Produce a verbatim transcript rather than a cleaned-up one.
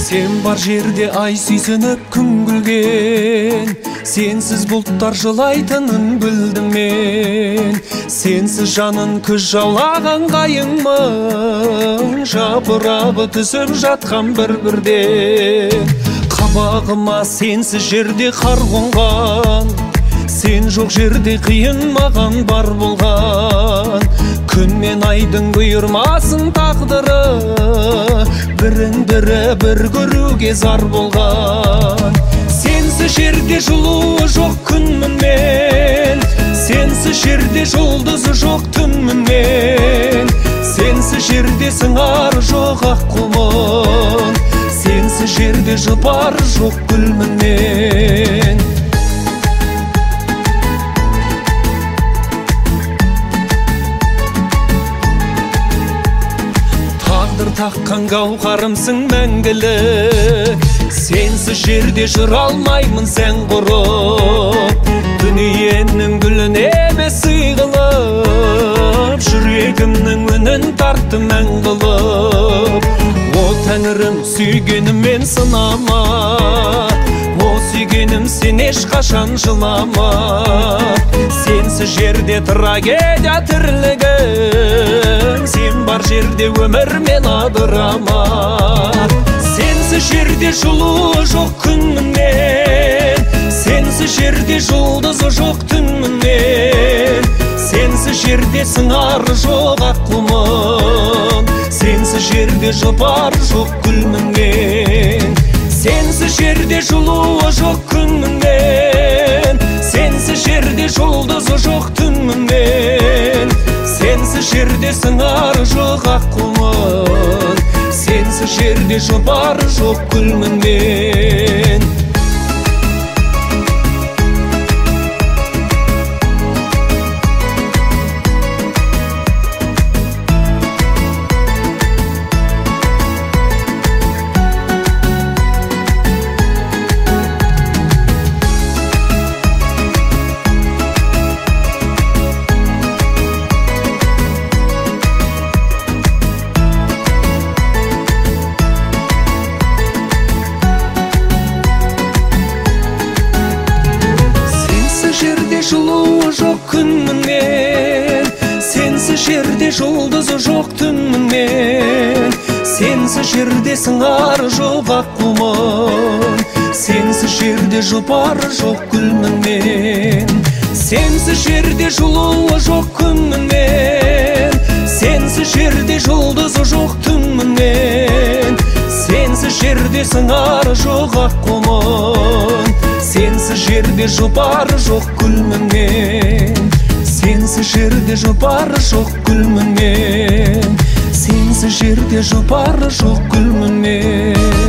Сен бар жерде ай сүйсініп күн күлген, сенсіз бұлттар жылайтынын білдім мен. Сенсіз жанын күз жаулаған қайыңмын, жапырағы түсіп жатқан бір-бірден. Қабағыма сенсіз жерде қар қонған, сен жоқ жерде қиын маған бар болған. Күн мен айдың бұйырмасын тағдыры, бірін бірі бір көруге зар болған. Сенсіз жерде жылуы жоқ күнмін мен, сенсіз жерде жұлдызы жоқ түнмін мен. Сенсіз жерде сыңар жоқ ақ құмын, сенсіз жерде жұпар жоқ гүлмін мен. Таққан гауһарымсың мәңгілік, сенсіз жерде жүр алмаймын сен құрып. Дүниенің гүлін емес сый қылып, жүрегімнің үнін тартты мән қылып. О тәңірім, сүйгеніммен сынама, о сүйгенім сен ешқашан жылама. Сенсіз жерде трагедия тірлігім, сен бар жерде өмір мен адырама. Сенсіз жерде жылуы жоқ күнмін мен, сенсіз жерде жұлдызы жоқ түнмін мен. Сенсіз жерде сыңары жоқ ақ құмын, сенсіз жерде жұпар жоқ гүлмін мен. Сенсіз жерде жылуы жоқ күнмін мен, сенсіз жерде жұлдызы жоқ түнмін мен. Сенсіз жерде сыңары жоқ ақ құмын, сенсіз жерде жұпар жоқ гүлмін мен. Жылуы жоқ күнмін мен, сенсіз жерде жұлдызы жоқ түнмін мен. Сенсіз жерде сыңары жоқ ақ құмын, сенсіз жерде жұпар жоқ гүлмін мен. Сенсіз жерде жылуы жоқ күнмін мен, сенсіз жерде жұлдызы жоқ түнмін мен. Сенсіз жерде сыңары жоқ ақ құмын, сенсіз жерде жұпар жоқ гүлмін мен. Сенсіз жерде жұпар жоқ гүлмін мен, сенсіз жерде жұпар жоқ гүлмін мен.